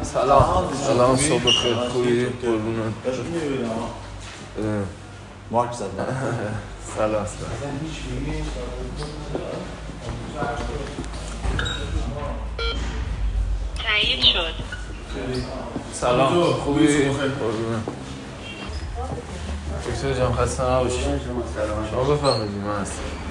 سلام صبح بخیر. خوبی؟ قربونت. مارک زدن. سلام. تایید شد. سلام خوبی؟ قربونت. دکتر جان خسته نباشی. شما بفرمایید. من هستم.